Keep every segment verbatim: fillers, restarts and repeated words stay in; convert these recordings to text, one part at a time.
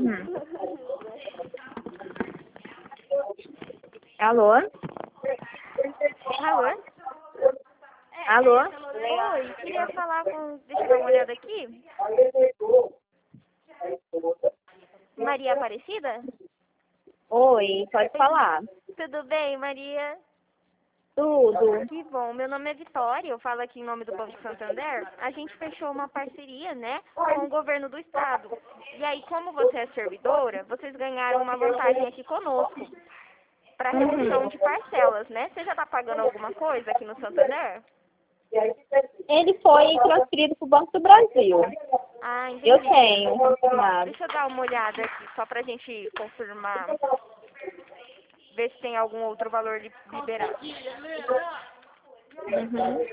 Uhum. Alô? Alô? Alô? Oi, queria falar com... Deixa eu dar uma olhada aqui. Maria Aparecida? Oi, pode falar. Tudo bem, Maria? Tudo. Que bom. Meu nome é Vitória, eu falo aqui em nome do Banco Santander. A gente fechou uma parceria, né, com o governo do estado. E aí, como você é servidora, vocês ganharam uma vantagem aqui conosco para redução de parcelas, né? Você já está pagando alguma coisa aqui no Santander? Ele foi transferido para o Banco do Brasil. Ah, entendi. Eu tenho confirmado. Deixa eu dar uma olhada aqui, só pra gente confirmar. Ver se tem algum outro valor li- liberado. Uhum.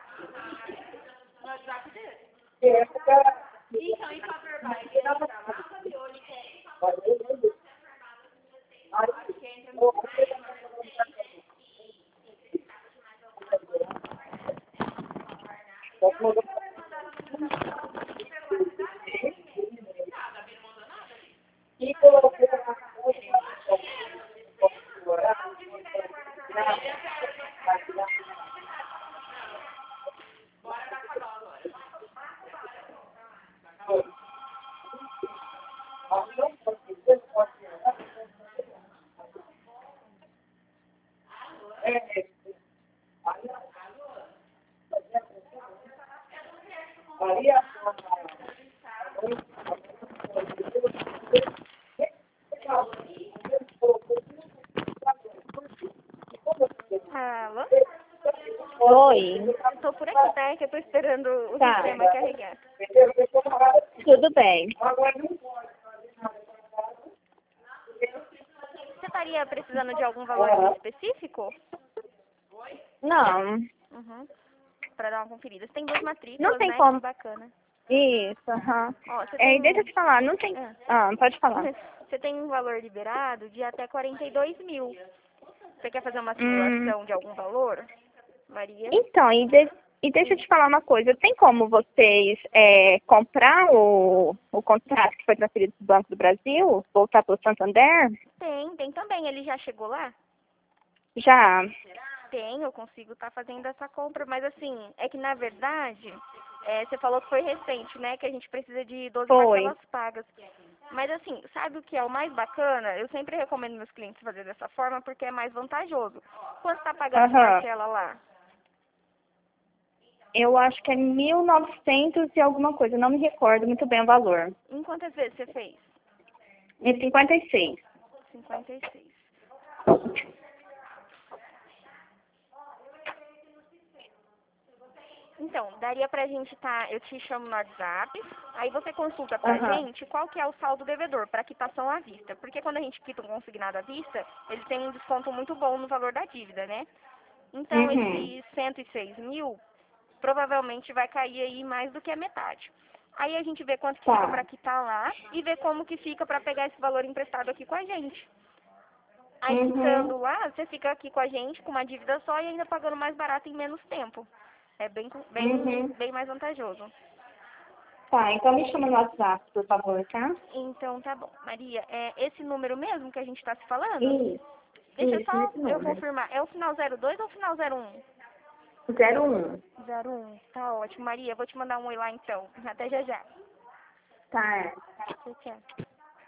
Alô? Oi. Tô por aqui, tá? É que eu tô esperando o Tá. sistema carregar. Tudo bem. Você estaria precisando de algum valor específico? Não. Uhum. Pra dar uma conferida. Você tem duas Não matrículas, tem né? Que como. bacana. Isso, aham. Ó, você É, e deixa eu tem... te falar, não tem. Ah. Ah, pode falar. Você tem um valor liberado de até quarenta e dois mil. Você quer fazer uma Hum, simulação de algum valor, Maria? então, e, de- e deixa eu te falar uma coisa. Tem como vocês é, comprar o, o contrato que foi transferido para o Banco do Brasil, voltar para o Santander? Tem, tem também. Ele já chegou lá? Já. Tem, eu consigo estar fazendo essa compra, mas assim, é que na verdade, é, você falou que foi recente, né? Que a gente precisa de doze Foi. parcelas pagas. Mas assim, sabe o que é o mais bacana? Eu sempre recomendo meus clientes fazer dessa forma porque é mais vantajoso. Quanto está pagando de Aham. parcela lá? Eu acho que é mil e novecentos e alguma coisa. Não me recordo muito bem o valor. Em quantas vezes você fez? É cinquenta e seis. cinquenta e seis. Então, daria pra gente tá, eu te chamo no WhatsApp, aí você consulta pra Aham. gente qual que é o saldo devedor para quitação à vista. Porque quando a gente quita um consignado à vista, ele tem um desconto muito bom no valor da dívida, né? Então, Uhum. esses cento e seis mil provavelmente vai cair aí mais do que a metade. Aí a gente vê quanto que fica Tá. pra quitar lá e vê como que fica pra pegar esse valor emprestado aqui com a gente. Aí Uhum. quitando lá, você fica aqui com a gente com uma dívida só e ainda pagando mais barato em menos tempo. É bem, bem, Uhum. bem mais vantajoso. Tá, então me chama no WhatsApp, por favor, tá? Então tá bom. Maria, é esse número mesmo que a gente tá se falando? Isso. Deixa Isso, só esse eu número. confirmar. É o final zero dois ou o final zero um? Zero um. zero um. Tá ótimo. Maria, vou te mandar um oi lá então. Até já já. Tá. Tchau, tchau.